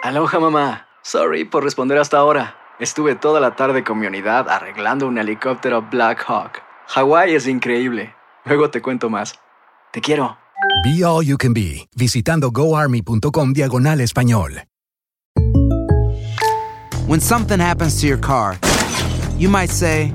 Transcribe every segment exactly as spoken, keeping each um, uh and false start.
Aloha, mamá. Sorry por responder hasta ahora. Estuve toda la tarde con mi unidad arreglando un helicóptero Black Hawk. Hawái es increíble. Luego te cuento más. Te quiero. Be All You Can Be, visitando goarmy.com diagonal español. When something happens to your car, you might say,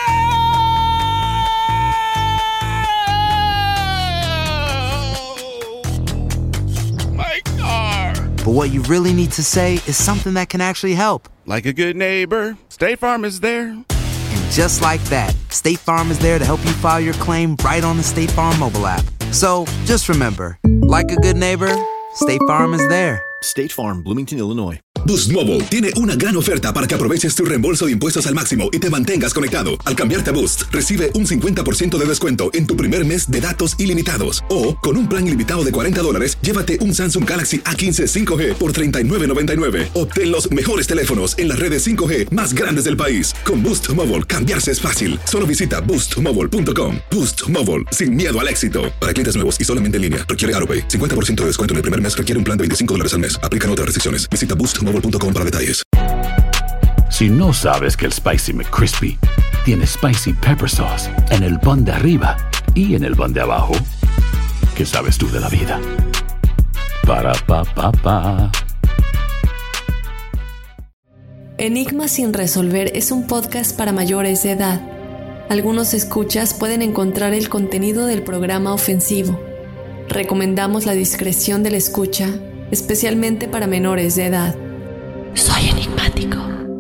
but what you really need to say is something that can actually help. Like a good neighbor, State Farm is there. And just like that, State Farm is there to help you file your claim right on the State Farm mobile app. So, just remember, like a good neighbor, State Farm is there. State Farm, Bloomington, Illinois. Boost Mobile tiene una gran oferta para que aproveches tu reembolso de impuestos al máximo y te mantengas conectado. Al cambiarte a Boost, recibe un cincuenta por ciento de descuento en tu primer mes de datos ilimitados. O, con un plan ilimitado de cuarenta dólares, llévate un Samsung Galaxy A quince cinco G por treinta y nueve noventa y nueve. Obtén los mejores teléfonos en las redes cinco G más grandes del país. Con Boost Mobile, cambiarse es fácil. Solo visita boost mobile punto com. Boost Mobile, sin miedo al éxito. Para clientes nuevos y solamente en línea, requiere AutoPay. cincuenta por ciento de descuento en el primer mes requiere un plan de veinticinco dólares al mes. Aplican otras restricciones. Visita boost mobile punto com para detalles. Si no sabes que el Spicy McCrispy tiene Spicy Pepper Sauce en el pan de arriba y en el pan de abajo, ¿qué sabes tú de la vida? Para, pa, pa, pa. Enigmas sin resolver es un podcast para mayores de edad. Algunos escuchas pueden encontrar el contenido del programa ofensivo. Recomendamos la discreción de la escucha, especialmente para menores de edad. Soy enigmático.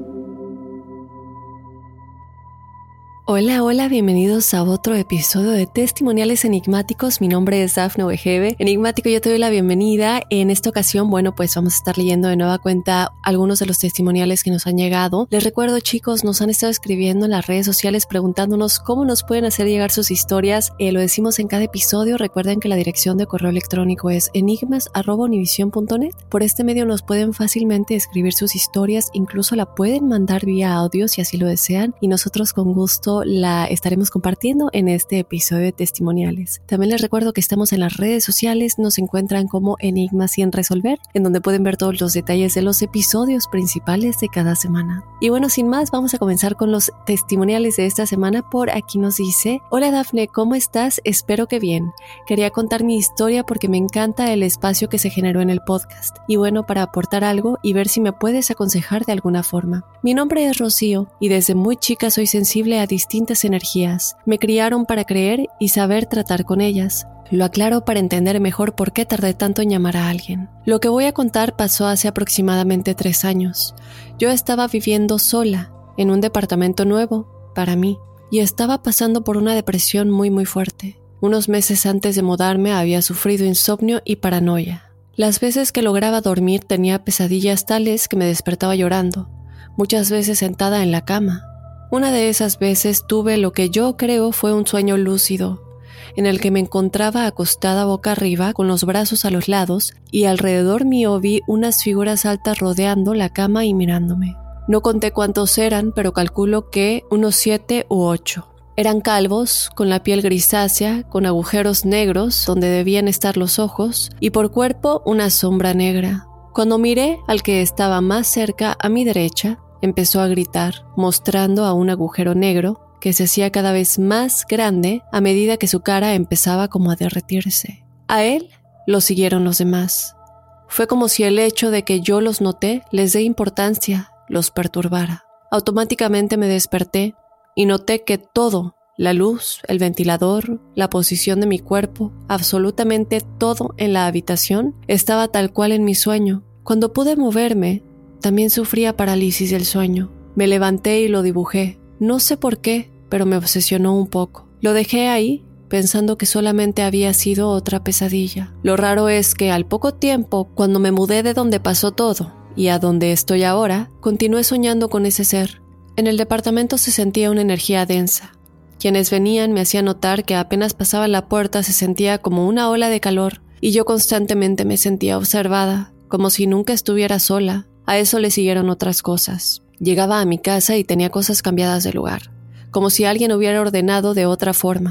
Hola, hola, bienvenidos a otro episodio de Testimoniales Enigmáticos. Mi nombre es Dafne Wegebe. Enigmático, yo te doy la bienvenida. En esta ocasión, bueno, pues vamos a estar leyendo de nueva cuenta algunos de los testimoniales que nos han llegado. Les recuerdo, chicos, nos han estado escribiendo en las redes sociales preguntándonos cómo nos pueden hacer llegar sus historias. Eh, lo decimos en cada episodio. Recuerden que la dirección de correo electrónico es enigmas arroba univision punto net. Por este medio nos pueden fácilmente escribir sus historias, incluso la pueden mandar vía audio si así lo desean, y nosotros con gusto la estaremos compartiendo en este episodio de testimoniales. También les recuerdo que estamos en las redes sociales, nos encuentran como Enigmas sin resolver, en donde pueden ver todos los detalles de los episodios principales de cada semana. Y bueno, sin más, vamos a comenzar con los testimoniales de esta semana. Por aquí nos dice: hola Dafne, ¿cómo estás? Espero que bien. Quería contar mi historia porque me encanta el espacio que se generó en el podcast. Y bueno, para aportar algo y ver si me puedes aconsejar de alguna forma. Mi nombre es Rocío y desde muy chica soy sensible a distintas energías. Me criaron para creer y saber tratar con ellas. Lo aclaro para entender mejor por qué tardé tanto en llamar a alguien. Lo que voy a contar pasó hace aproximadamente tres años. Yo estaba viviendo sola, en un departamento nuevo, para mí, y estaba pasando por una depresión muy muy fuerte. Unos meses antes de mudarme había sufrido insomnio y paranoia. Las veces que lograba dormir tenía pesadillas tales que me despertaba llorando, muchas veces sentada en la cama. Una de esas veces tuve lo que yo creo fue un sueño lúcido, en el que me encontraba acostada boca arriba con los brazos a los lados y alrededor mío vi unas figuras altas rodeando la cama y mirándome. No conté cuántos eran, pero calculo que unos siete u ocho. Eran calvos, con la piel grisácea, con agujeros negros donde debían estar los ojos y por cuerpo una sombra negra. Cuando miré al que estaba más cerca a mi derecha, empezó a gritar, mostrando a un agujero negro que se hacía cada vez más grande a medida que su cara empezaba como a derretirse. A él lo siguieron los demás. Fue como si el hecho de que yo los noté les dé importancia, los perturbara. Automáticamente me desperté y noté que todo, la luz, el ventilador, la posición de mi cuerpo, absolutamente todo en la habitación estaba tal cual en mi sueño. Cuando pude moverme, también sufría parálisis del sueño. Me levanté y lo dibujé. No sé por qué, pero me obsesionó un poco. Lo dejé ahí, pensando que solamente había sido otra pesadilla. Lo raro es que al poco tiempo, cuando me mudé de donde pasó todo y a donde estoy ahora, continué soñando con ese ser. En el departamento se sentía una energía densa. Quienes venían me hacían notar que apenas pasaba la puerta se sentía como una ola de calor y yo constantemente me sentía observada, como si nunca estuviera sola. A eso le siguieron otras cosas. Llegaba a mi casa y tenía cosas cambiadas de lugar, como si alguien hubiera ordenado de otra forma.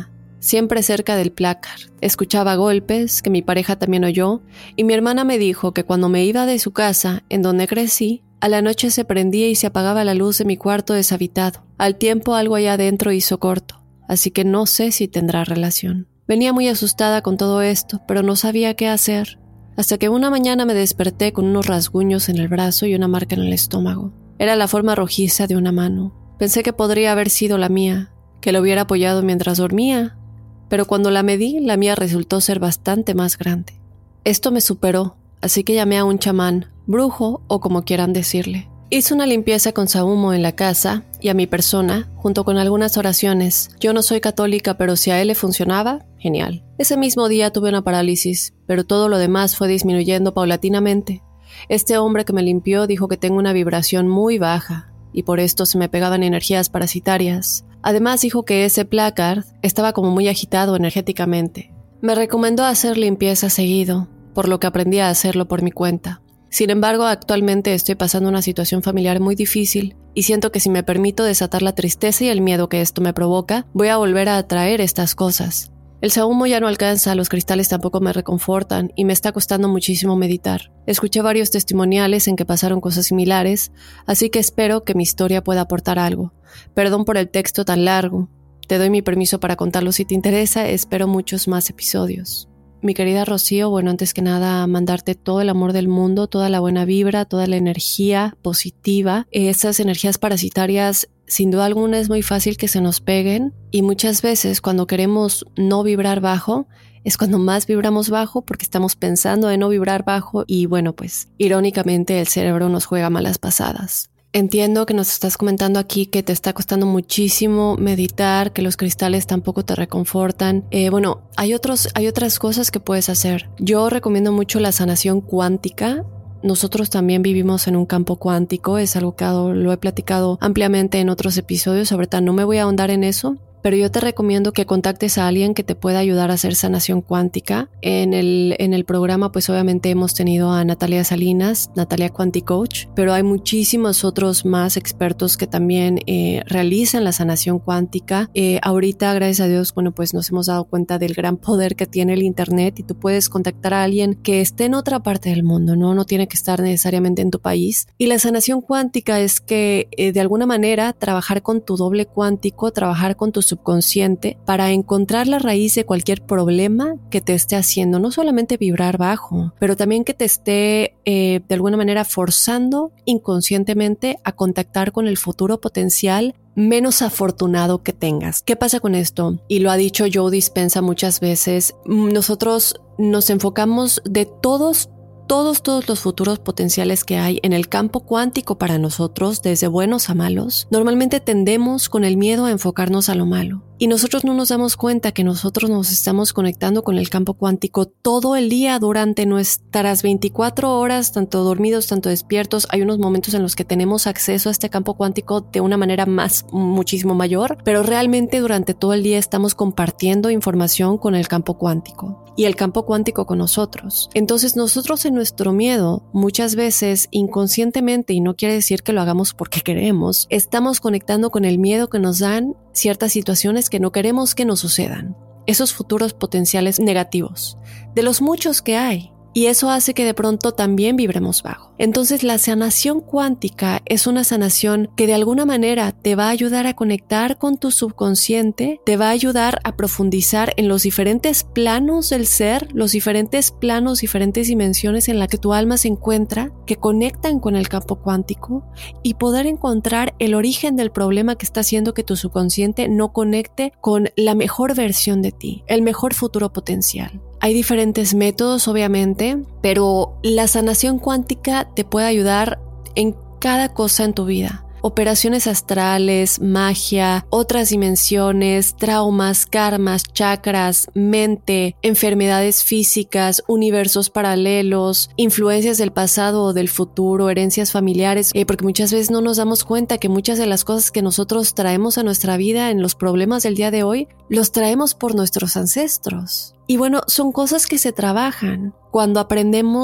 siempre cerca del placard. Escuchaba golpes que mi pareja también oyó y mi hermana me dijo que cuando me iba de su casa, en donde crecí, a la noche se prendía y se apagaba la luz de mi cuarto deshabitado. Al tiempo algo allá adentro hizo corto, así que no sé si tendrá relación. Venía muy asustada con todo esto, pero no sabía qué hacer, hasta que una mañana me desperté con unos rasguños en el brazo y una marca en el estómago. Era la forma rojiza de una mano. Pensé que podría haber sido la mía, que lo hubiera apoyado mientras dormía, pero cuando la medí, la mía resultó ser bastante más grande. Esto me superó, así que llamé a un chamán, brujo o como quieran decirle. Hice una limpieza con sahumo en la casa y a mi persona, junto con algunas oraciones. Yo no soy católica, pero si a él le funcionaba, genial. Ese mismo día tuve una parálisis, pero todo lo demás fue disminuyendo paulatinamente. Este hombre que me limpió dijo que tengo una vibración muy baja y por esto se me pegaban energías parasitarias. Además dijo que ese placard estaba como muy agitado energéticamente. Me recomendó hacer limpieza seguido, por lo que aprendí a hacerlo por mi cuenta. Sin embargo, actualmente estoy pasando una situación familiar muy difícil y siento que si me permito desatar la tristeza y el miedo que esto me provoca, voy a volver a atraer estas cosas. El sahumo ya no alcanza, los cristales tampoco me reconfortan y me está costando muchísimo meditar. Escuché varios testimoniales en que pasaron cosas similares, así que espero que mi historia pueda aportar algo. Perdón por el texto tan largo. Te doy mi permiso para contarlo si te interesa, espero muchos más episodios. Mi querida Rocío, bueno, antes que nada, mandarte todo el amor del mundo, toda la buena vibra, toda la energía positiva. Esas energías parasitarias, sin duda alguna, es muy fácil que se nos peguen y muchas veces cuando queremos no vibrar bajo, es cuando más vibramos bajo porque estamos pensando en no vibrar bajo y bueno, pues irónicamente el cerebro nos juega malas pasadas. Entiendo que nos estás comentando aquí que te está costando muchísimo meditar, que los cristales tampoco te reconfortan. Eh, bueno, hay otros, hay otras cosas que puedes hacer. Yo recomiendo mucho la sanación cuántica. Nosotros también vivimos en un campo cuántico, es algo que lo he platicado ampliamente en otros episodios, ahorita no me voy a ahondar en eso. Pero yo te recomiendo que contactes a alguien que te pueda ayudar a hacer sanación cuántica. En el, en el programa, pues obviamente hemos tenido a Natalia Salinas, Natalia Quanticoach, pero hay muchísimos otros más expertos que también eh, realizan la sanación cuántica. Eh, ahorita, gracias a Dios, bueno, pues nos hemos dado cuenta del gran poder que tiene el internet y tú puedes contactar a alguien que esté en otra parte del mundo, ¿no? No tiene que estar necesariamente en tu país. Y la sanación cuántica es que eh, de alguna manera trabajar con tu doble cuántico, trabajar con tu subconsciente para encontrar la raíz de cualquier problema que te esté haciendo, no solamente vibrar bajo, pero también que te esté eh, de alguna manera forzando inconscientemente a contactar con el futuro potencial menos afortunado que tengas. ¿Qué pasa con esto? Y lo ha dicho Joe Dispenza muchas veces, nosotros nos enfocamos de todos Todos, todos los futuros potenciales que hay en el campo cuántico para nosotros, desde buenos a malos, normalmente tendemos con el miedo a enfocarnos a lo malo. Y nosotros no nos damos cuenta que nosotros nos estamos conectando con el campo cuántico todo el día durante nuestras veinticuatro horas, tanto dormidos, tanto despiertos. Hay unos momentos en los que tenemos acceso a este campo cuántico de una manera más, muchísimo mayor, pero realmente durante todo el día estamos compartiendo información con el campo cuántico y el campo cuántico con nosotros. Entonces nosotros en nuestro miedo, muchas veces inconscientemente, y no quiere decir que lo hagamos porque queremos, estamos conectando con el miedo que nos dan ciertas situaciones que no queremos que nos sucedan. Esos futuros potenciales negativos, de los muchos que hay. Y eso hace que de pronto también vibremos bajo. Entonces la sanación cuántica es una sanación que de alguna manera te va a ayudar a conectar con tu subconsciente, te va a ayudar a profundizar en los diferentes planos del ser, los diferentes planos, diferentes dimensiones en las que tu alma se encuentra, que conectan con el campo cuántico y poder encontrar el origen del problema que está haciendo que tu subconsciente no conecte con la mejor versión de ti, el mejor futuro potencial. Hay diferentes métodos, obviamente, pero la sanación cuántica te puede ayudar en cada cosa en tu vida. Operaciones astrales, magia, otras dimensiones, traumas, karmas, chakras, mente, enfermedades físicas, universos paralelos, influencias del pasado o del futuro, herencias familiares, eh, porque muchas veces no nos damos cuenta que muchas de las cosas que nosotros traemos a nuestra vida en los problemas del día de hoy, los traemos por nuestros ancestros. Y bueno, son cosas que se trabajan cuando aprendemos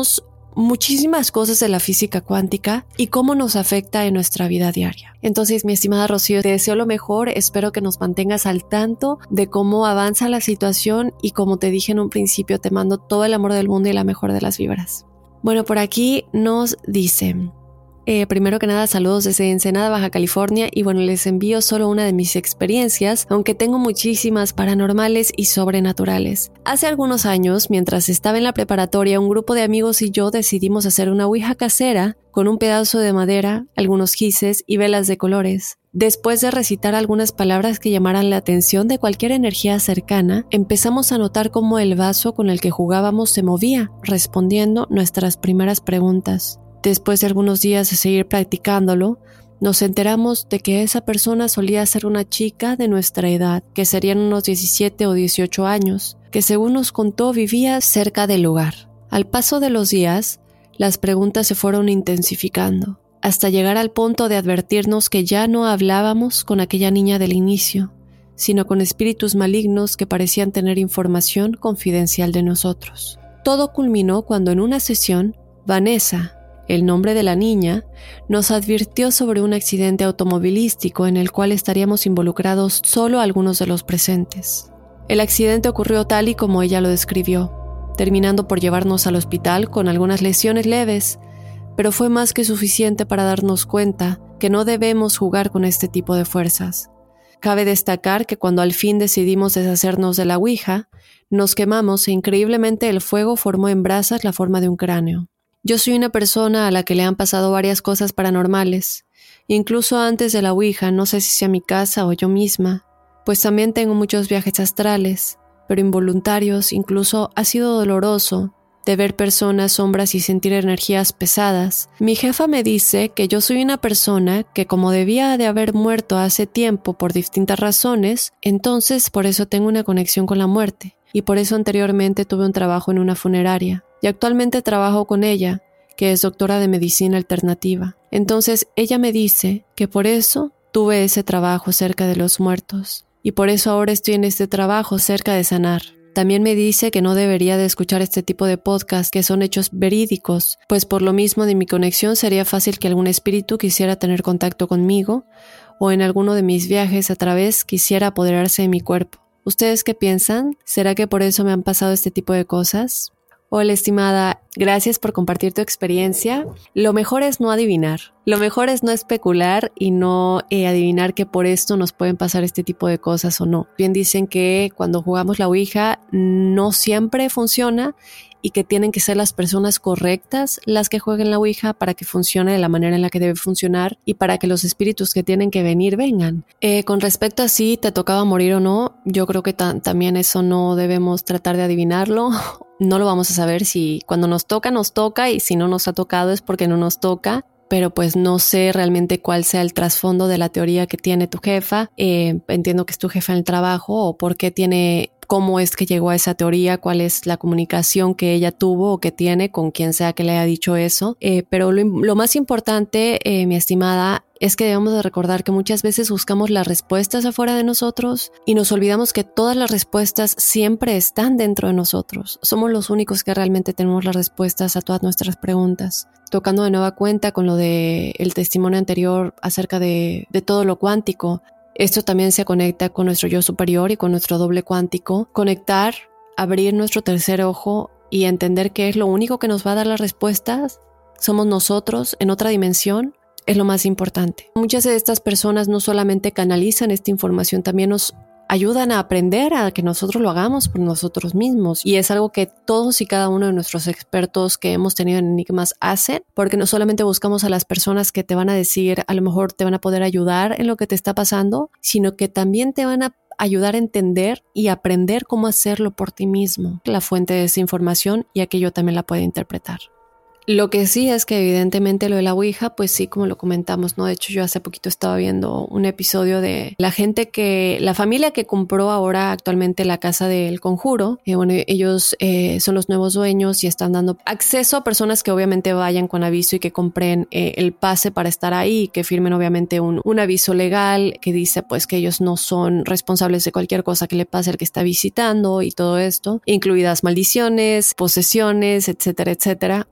muchísimas cosas de la física cuántica y cómo nos afecta en nuestra vida diaria. Entonces, mi estimada Rocío, te deseo lo mejor, espero que nos mantengas al tanto de cómo avanza la situación y como te dije en un principio, te mando todo el amor del mundo y la mejor de las vibras. Bueno, por aquí nos dicen... Eh, primero que nada, saludos desde Ensenada, Baja California, y bueno, les envío solo una de mis experiencias, aunque tengo muchísimas paranormales y sobrenaturales. Hace algunos años, mientras estaba en la preparatoria, un grupo de amigos y yo decidimos hacer una ouija casera con un pedazo de madera, algunos gises y velas de colores. Después de recitar algunas palabras que llamaran la atención de cualquier energía cercana, empezamos a notar cómo el vaso con el que jugábamos se movía, respondiendo nuestras primeras preguntas. Después de algunos días de seguir practicándolo, nos enteramos de que esa persona solía ser una chica de nuestra edad, que serían unos diecisiete o dieciocho años, que según nos contó vivía cerca del lugar. Al paso de los días, las preguntas se fueron intensificando, hasta llegar al punto de advertirnos que ya no hablábamos con aquella niña del inicio, sino con espíritus malignos que parecían tener información confidencial de nosotros. Todo culminó cuando en una sesión, Vanessa, el nombre de la niña, nos advirtió sobre un accidente automovilístico en el cual estaríamos involucrados solo algunos de los presentes. El accidente ocurrió tal y como ella lo describió, terminando por llevarnos al hospital con algunas lesiones leves, pero fue más que suficiente para darnos cuenta que no debemos jugar con este tipo de fuerzas. Cabe destacar que cuando al fin decidimos deshacernos de la ouija, nos quemamos e increíblemente el fuego formó en brasas la forma de un cráneo. Yo soy una persona a la que le han pasado varias cosas paranormales, incluso antes de la ouija, no sé si sea mi casa o yo misma, pues también tengo muchos viajes astrales, pero involuntarios, incluso ha sido doloroso de ver personas, sombras y sentir energías pesadas. Mi jefa me dice que yo soy una persona que como debía de haber muerto hace tiempo por distintas razones, entonces por eso tengo una conexión con la muerte, y por eso anteriormente tuve un trabajo en una funeraria. Y actualmente trabajo con ella, que es doctora de medicina alternativa. Entonces ella me dice que por eso tuve ese trabajo cerca de los muertos, y por eso ahora estoy en este trabajo cerca de sanar. También me dice que no debería de escuchar este tipo de podcast que son hechos verídicos, pues por lo mismo de mi conexión sería fácil que algún espíritu quisiera tener contacto conmigo, o en alguno de mis viajes a través quisiera apoderarse de mi cuerpo. ¿Ustedes qué piensan? ¿Será que por eso me han pasado este tipo de cosas? Hola estimada, gracias por compartir tu experiencia. Lo mejor es no adivinar, lo mejor es no especular y no eh, adivinar que por esto nos pueden pasar este tipo de cosas o no. Bien dicen que cuando jugamos la ouija no siempre funciona y que tienen que ser las personas correctas las que jueguen la ouija para que funcione de la manera en la que debe funcionar y para que los espíritus que tienen que venir vengan. Eh, con respecto a si te tocaba morir o no, yo creo que ta- también eso no debemos tratar de adivinarlo. No lo vamos a saber si cuando nos toca, nos toca, y si no nos ha tocado es porque no nos toca. Pero pues no sé realmente cuál sea el trasfondo de la teoría que tiene tu jefa. Eh, entiendo que es tu jefa en el trabajo, o por qué tiene, cómo es que llegó a esa teoría, cuál es la comunicación que ella tuvo o que tiene con quien sea que le haya dicho eso. Eh, pero lo, lo más importante, eh, mi estimada, es que debemos de recordar que muchas veces buscamos las respuestas afuera de nosotros y nos olvidamos que todas las respuestas siempre están dentro de nosotros. Somos los únicos que realmente tenemos las respuestas a todas nuestras preguntas. Tocando de nueva cuenta con lo de el testimonio anterior acerca de, de todo lo cuántico, esto también se conecta con nuestro yo superior y con nuestro doble cuántico. Conectar, abrir nuestro tercer ojo y entender que es lo único que nos va a dar las respuestas. Somos nosotros en otra dimensión. Es lo más importante. Muchas de estas personas no solamente canalizan esta información, también nos ayudan a aprender a que nosotros lo hagamos por nosotros mismos. Y es algo que todos y cada uno de nuestros expertos que hemos tenido en Enigmas hacen, porque no solamente buscamos a las personas que te van a decir, a lo mejor te van a poder ayudar en lo que te está pasando, sino que también te van a ayudar a entender y aprender cómo hacerlo por ti mismo. La fuente de esa información y aquello también la puede interpretar. Lo que sí es que evidentemente lo de la ouija, pues sí, como lo comentamos, ¿no? De hecho, yo hace poquito estaba viendo un episodio de la gente que, la familia que compró ahora actualmente la casa del Conjuro. Y bueno, ellos eh, son los nuevos dueños y están dando acceso a personas que obviamente vayan con aviso y que compren eh, el pase para estar ahí y que firmen obviamente un, un aviso legal que dice pues que ellos no son responsables de cualquier cosa que le pase al que está visitando y todo esto, incluidas maldiciones, posesiones, etcétera, etcétera, o cualquier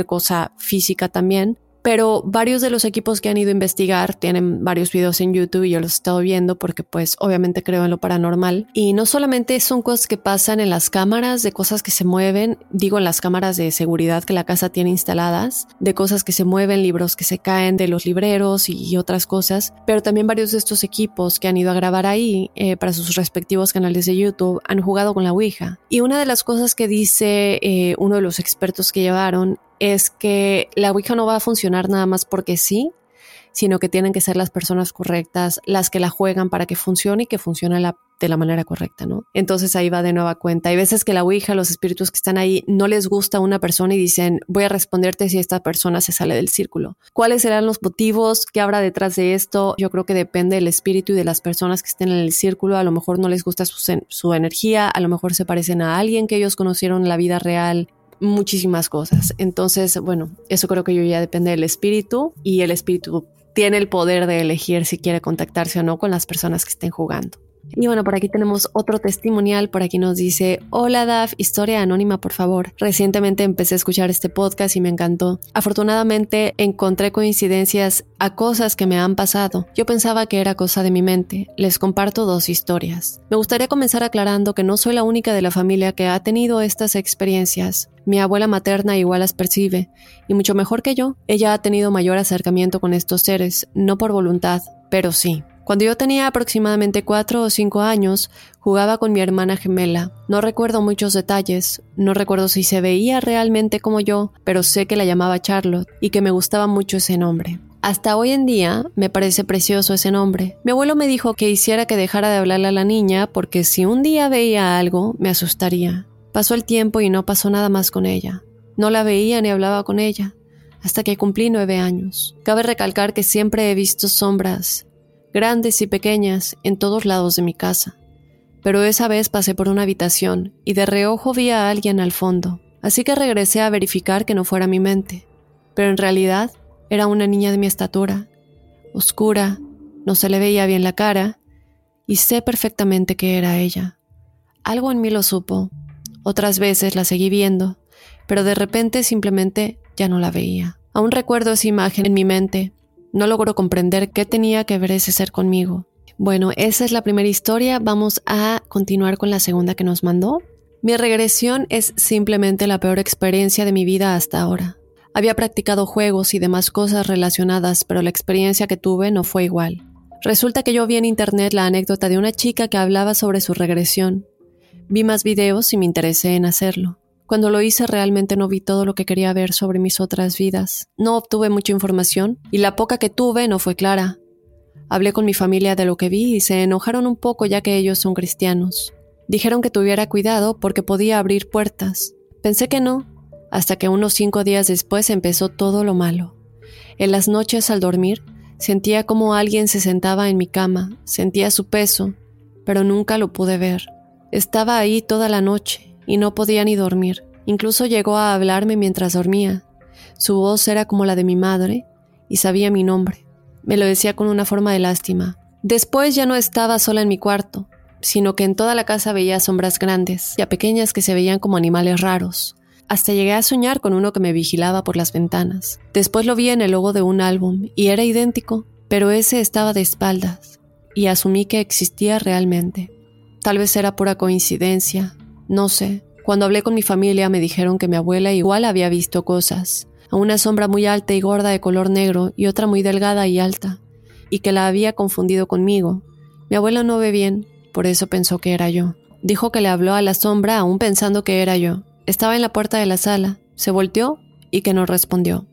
cualquier cosa física también. Pero varios de los equipos que han ido a investigar tienen varios videos en YouTube y yo los he estado viendo porque pues obviamente creo en lo paranormal. Y no solamente son cosas que pasan en las cámaras, de cosas que se mueven, digo en las cámaras de seguridad que la casa tiene instaladas, de cosas que se mueven, libros que se caen de los libreros y otras cosas, pero también varios de estos equipos que han ido a grabar ahí eh, para sus respectivos canales de YouTube han jugado con la Ouija. Y una de las cosas que dice eh, uno de los expertos que llevaron es que la Ouija no va a funcionar nada más porque sí, sino que tienen que ser las personas correctas las que la juegan para que funcione y que funcione la, de la manera correcta, ¿no? Entonces ahí va de nueva cuenta. Hay veces que la Ouija, los espíritus que están ahí, no les gusta a una persona y dicen, voy a responderte si esta persona se sale del círculo. ¿Cuáles serán los motivos? ¿Qué habrá detrás de esto? Yo creo que depende del espíritu y de las personas que estén en el círculo. A lo mejor no les gusta su, su energía, a lo mejor se parecen a alguien que ellos conocieron en la vida real. Muchísimas cosas. Entonces, bueno, eso creo que yo ya depende del espíritu y el espíritu tiene el poder de elegir si quiere contactarse o no con las personas que estén jugando. Y bueno, por aquí tenemos otro testimonial. Por aquí nos dice: hola Daf, historia anónima por favor. Recientemente empecé a escuchar este podcast y me encantó. Afortunadamente encontré coincidencias a cosas que me han pasado. Yo pensaba que era cosa de mi mente. Les comparto dos historias. Me gustaría comenzar aclarando que no soy la única de la familia que ha tenido estas experiencias. Mi abuela materna igual las percibe, y mucho mejor que yo. Ella ha tenido mayor acercamiento con estos seres, no por voluntad, pero sí. Cuando yo tenía aproximadamente cuatro o cinco años, jugaba con mi hermana gemela. No recuerdo muchos detalles, no recuerdo si se veía realmente como yo, pero sé que la llamaba Charlotte y que me gustaba mucho ese nombre. Hasta hoy en día me parece precioso ese nombre. Mi abuelo me dijo que hiciera que dejara de hablarle a la niña porque si un día veía algo, me asustaría. Pasó el tiempo y no pasó nada más con ella. No la veía ni hablaba con ella, hasta que cumplí nueve años. Cabe recalcar que siempre he visto sombras, grandes y pequeñas, en todos lados de mi casa. Pero esa vez pasé por una habitación y de reojo vi a alguien al fondo. Así que regresé a verificar que no fuera mi mente. Pero en realidad era una niña de mi estatura, oscura, no se le veía bien la cara, y sé perfectamente que era ella. Algo en mí lo supo. Otras veces la seguí viendo, pero de repente simplemente ya no la veía. Aún recuerdo esa imagen en mi mente. No logro comprender qué tenía que ver ese ser conmigo. Bueno, esa es la primera historia. Vamos a continuar con la segunda que nos mandó. Mi regresión es simplemente la peor experiencia de mi vida hasta ahora. Había practicado juegos y demás cosas relacionadas, pero la experiencia que tuve no fue igual. Resulta que yo vi en internet la anécdota de una chica que hablaba sobre su regresión. Vi más videos y me interesé en hacerlo. Cuando lo hice realmente no vi todo lo que quería ver sobre mis otras vidas. No obtuve mucha información y la poca que tuve no fue clara. Hablé con mi familia de lo que vi y se enojaron un poco ya que ellos son cristianos. Dijeron que tuviera cuidado porque podía abrir puertas. Pensé que no, hasta que unos cinco días después empezó todo lo malo. En las noches al dormir sentía como alguien se sentaba en mi cama, sentía su peso, pero nunca lo pude ver. Estaba ahí toda la noche y no podía ni dormir. Incluso llegó a hablarme mientras dormía. Su voz era como la de mi madre y sabía mi nombre. Me lo decía con una forma de lástima. Después ya no estaba sola en mi cuarto, sino que en toda la casa veía sombras grandes y a pequeñas que se veían como animales raros. Hasta llegué a soñar con uno que me vigilaba por las ventanas. Después lo vi en el logo de un álbum y era idéntico, pero ese estaba de espaldas y asumí que existía realmente. Tal vez era pura coincidencia, no sé. Cuando hablé con mi familia me dijeron que mi abuela igual había visto cosas, a una sombra muy alta y gorda de color negro y otra muy delgada y alta, y que la había confundido conmigo. Mi abuela no ve bien, por eso pensó que era yo. Dijo que le habló a la sombra aún pensando que era yo. Estaba en la puerta de la sala, se volteó y que no respondió.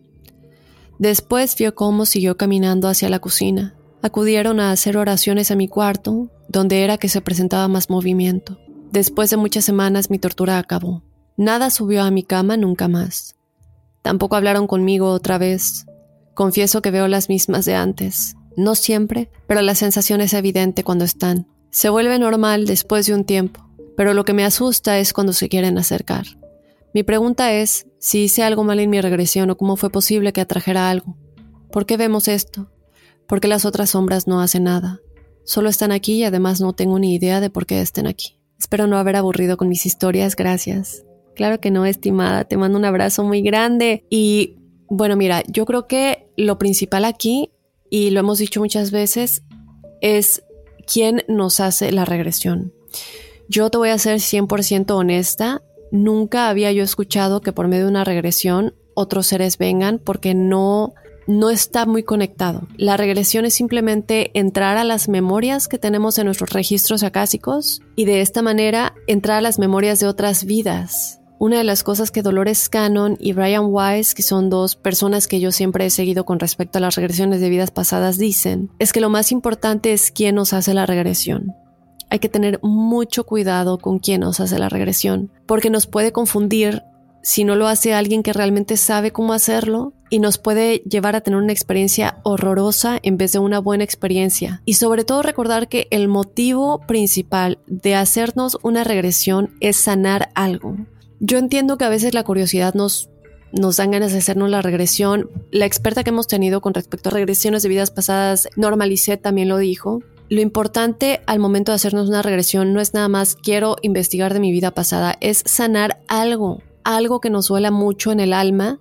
Después vio cómo siguió caminando hacia la cocina. Acudieron a hacer oraciones a mi cuarto, donde era que se presentaba más movimiento. Después de muchas semanas mi tortura acabó. Nada subió a mi cama nunca más. Tampoco hablaron conmigo otra vez. Confieso que veo las mismas de antes. No siempre, pero la sensación es evidente cuando están. Se vuelve normal después de un tiempo, pero lo que me asusta es cuando se quieren acercar. Mi pregunta es si hice algo mal en mi regresión o cómo fue posible que atrajera algo. ¿Por qué vemos esto? ¿Por qué las otras sombras no hacen nada? Solo están aquí y además no tengo ni idea de por qué estén aquí. Espero no haber aburrido con mis historias, gracias. Claro que no, estimada. Te mando un abrazo muy grande. Y bueno, mira, yo creo que lo principal aquí, y lo hemos dicho muchas veces, es quién nos hace la regresión. Yo te voy a ser cien por ciento honesta. Nunca había yo escuchado que por medio de una regresión otros seres vengan, porque no, no está muy conectado. La regresión es simplemente entrar a las memorias que tenemos en nuestros registros acásicos y de esta manera entrar a las memorias de otras vidas. Una de las cosas que Dolores Cannon y Brian Weiss, que son dos personas que yo siempre he seguido con respecto a las regresiones de vidas pasadas, dicen, es que lo más importante es quién nos hace la regresión. Hay que tener mucho cuidado con quién nos hace la regresión, porque nos puede confundir si no lo hace alguien que realmente sabe cómo hacerlo, y nos puede llevar a tener una experiencia horrorosa en vez de una buena experiencia. Y sobre todo recordar que el motivo principal de hacernos una regresión es sanar algo. Yo entiendo que a veces la curiosidad nos, nos dan ganas de hacernos la regresión. La experta que hemos tenido con respecto a regresiones de vidas pasadas, Norma Lisset, también lo dijo. Lo importante al momento de hacernos una regresión no es nada más quiero investigar de mi vida pasada, es sanar algo, algo que nos duela mucho en el alma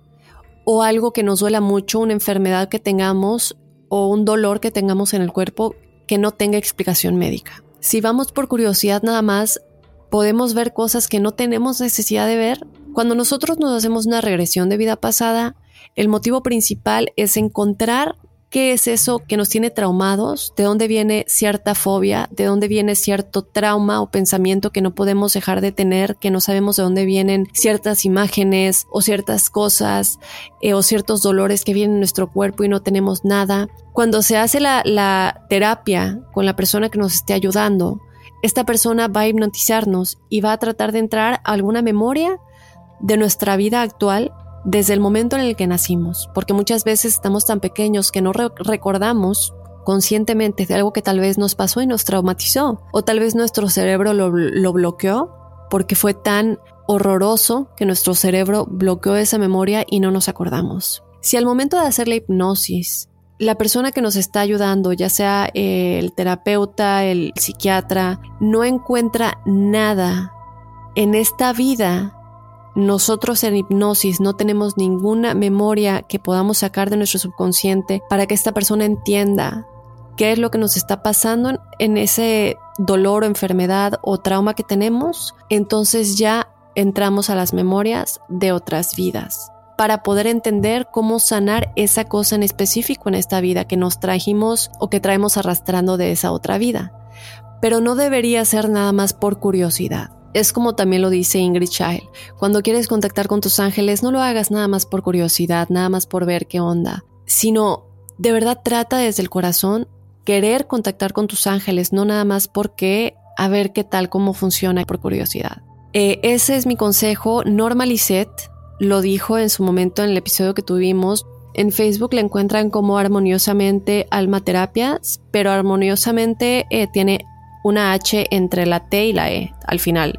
o algo que nos duela mucho, una enfermedad que tengamos o un dolor que tengamos en el cuerpo que no tenga explicación médica. Si vamos por curiosidad nada más, podemos ver cosas que no tenemos necesidad de ver. Cuando nosotros nos hacemos una regresión de vida pasada, el motivo principal es encontrar qué es eso que nos tiene traumados, de dónde viene cierta fobia, de dónde viene cierto trauma o pensamiento que no podemos dejar de tener, que no sabemos de dónde vienen ciertas imágenes o ciertas cosas eh, o ciertos dolores que vienen en nuestro cuerpo y no tenemos nada. Cuando se hace la, la terapia con la persona que nos esté ayudando, esta persona va a hipnotizarnos y va a tratar de entrar a alguna memoria de nuestra vida actual desde el momento en el que nacimos, porque muchas veces estamos tan pequeños que no re- recordamos conscientemente de algo que tal vez nos pasó y nos traumatizó, o tal vez nuestro cerebro lo, lo bloqueó porque fue tan horroroso que nuestro cerebro bloqueó esa memoria y no nos acordamos. Si al momento de hacer la hipnosis, la persona que nos está ayudando, ya sea el terapeuta, el psiquiatra, no encuentra nada en esta vida, nosotros en hipnosis no tenemos ninguna memoria que podamos sacar de nuestro subconsciente para que esta persona entienda qué es lo que nos está pasando en ese dolor o enfermedad o trauma que tenemos, entonces ya entramos a las memorias de otras vidas para poder entender cómo sanar esa cosa en específico en esta vida que nos trajimos o que traemos arrastrando de esa otra vida. Pero no debería ser nada más por curiosidad. Es como también lo dice Ingrid Child. Cuando quieres contactar con tus ángeles, no lo hagas nada más por curiosidad, nada más por ver qué onda, sino de verdad trata desde el corazón querer contactar con tus ángeles, no nada más porque a ver qué tal, cómo funciona por curiosidad. Eh, ese es mi consejo. Norma Lisset lo dijo en su momento en el episodio que tuvimos. En Facebook la encuentran como Armoniosamente Alma Terapias, pero Armoniosamente eh, tiene una H entre la T y la E al final.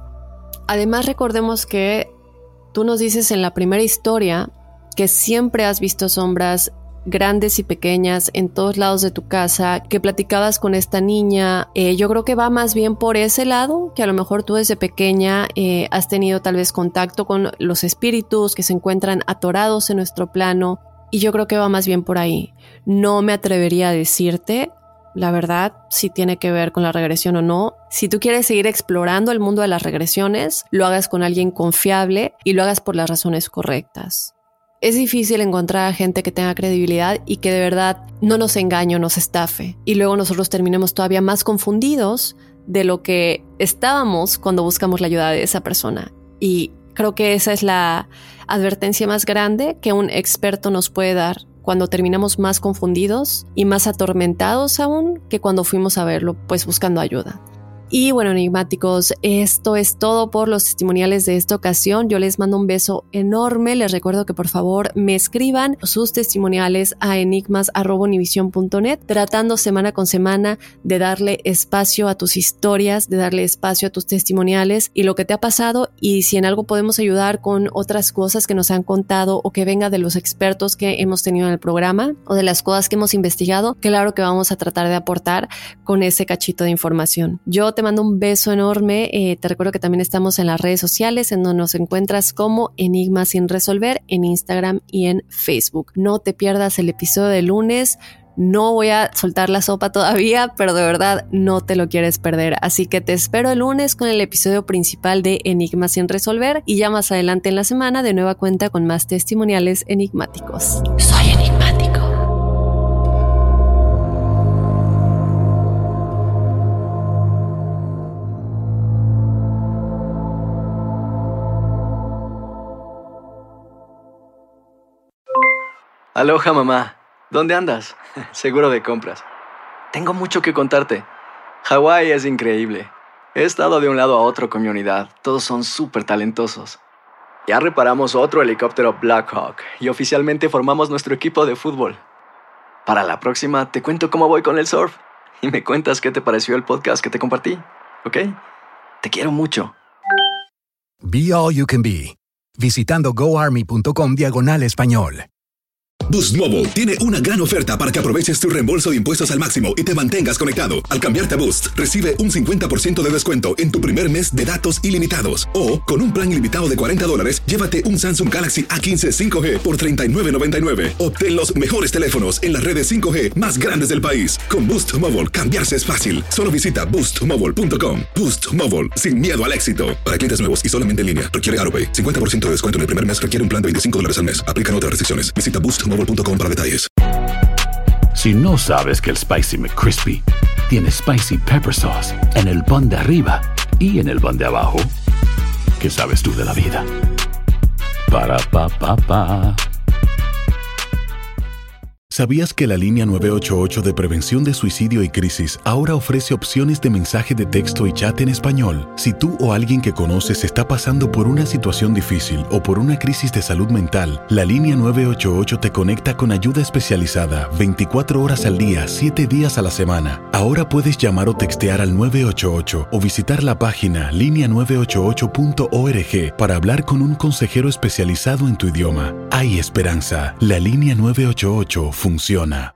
Además, recordemos que tú nos dices en la primera historia que siempre has visto sombras grandes y pequeñas en todos lados de tu casa, que platicabas con esta niña. Eh, yo creo que va más bien por ese lado, que a lo mejor tú desde pequeña eh, has tenido tal vez contacto con los espíritus que se encuentran atorados en nuestro plano, y yo creo que va más bien por ahí. No me atrevería a decirte, la verdad, si tiene que ver con la regresión o no. Si tú quieres seguir explorando el mundo de las regresiones, lo hagas con alguien confiable y lo hagas por las razones correctas. Es difícil encontrar a gente que tenga credibilidad y que de verdad no nos engañe o nos estafe. Y luego nosotros terminemos todavía más confundidos de lo que estábamos cuando buscamos la ayuda de esa persona. Y creo que esa es la advertencia más grande que un experto nos puede dar cuando terminamos más confundidos y más atormentados aún que cuando fuimos a verlo, pues buscando ayuda. Y bueno, enigmáticos, esto es todo por los testimoniales de esta ocasión. Yo les mando un beso enorme. Les recuerdo que por favor me escriban sus testimoniales a enigmas arroba univision punto net, tratando semana con semana de darle espacio a tus historias, de darle espacio a tus testimoniales y lo que te ha pasado, y si en algo podemos ayudar con otras cosas que nos han contado o que venga de los expertos que hemos tenido en el programa o de las cosas que hemos investigado, claro que vamos a tratar de aportar con ese cachito de información. Yo te mando un beso enorme. Eh, te recuerdo que también estamos en las redes sociales, en donde nos encuentras como Enigmas sin resolver, en Instagram y en Facebook. No te pierdas el episodio de lunes. No voy a soltar la sopa todavía, pero de verdad no te lo quieres perder. Así que te espero el lunes con el episodio principal de Enigmas sin resolver y ya más adelante en la semana de nueva cuenta con más testimoniales enigmáticos. Soy enigmático. Aloha, mamá. ¿Dónde andas? Seguro de compras. Tengo mucho que contarte. Hawái es increíble. He estado de un lado a otro con mi unidad. Todos son súper talentosos. Ya reparamos otro helicóptero Black Hawk y oficialmente formamos nuestro equipo de fútbol. Para la próxima te cuento cómo voy con el surf y me cuentas qué te pareció el podcast que te compartí, ¿ok? Te quiero mucho. Be All You Can Be, visitando goarmy.com diagonal español. Boost Mobile tiene una gran oferta para que aproveches tu reembolso de impuestos al máximo y te mantengas conectado. Al cambiarte a Boost, recibe un cincuenta por ciento de descuento en tu primer mes de datos ilimitados. O, con un plan ilimitado de cuarenta dólares, llévate un Samsung Galaxy A quince cinco G por treinta y nueve noventa y nueve. Obtén los mejores teléfonos en las redes cinco G más grandes del país. Con Boost Mobile, cambiarse es fácil. Solo visita boost mobile punto com. Boost Mobile, sin miedo al éxito. Para clientes nuevos y solamente en línea, requiere AutoPay. cincuenta por ciento de descuento en el primer mes requiere un plan de veinticinco dólares al mes. Aplican otras restricciones. Visita boost mobile punto com para detalles. Si no sabes que el Spicy McCrispy tiene Spicy Pepper Sauce en el pan de arriba y en el pan de abajo, ¿qué sabes tú de la vida? Para, pa, pa, pa. ¿Sabías que la línea nueve ocho ocho de prevención de suicidio y crisis ahora ofrece opciones de mensaje de texto y chat en español? Si tú o alguien que conoces está pasando por una situación difícil o por una crisis de salud mental, la línea nueve ocho ocho te conecta con ayuda especializada veinticuatro horas al día, siete días a la semana. Ahora puedes llamar o textear al nueve ocho ocho o visitar la página línea nueve ocho ocho punto org para hablar con un consejero especializado en tu idioma. Hay esperanza. La línea nueve ocho ocho funciona.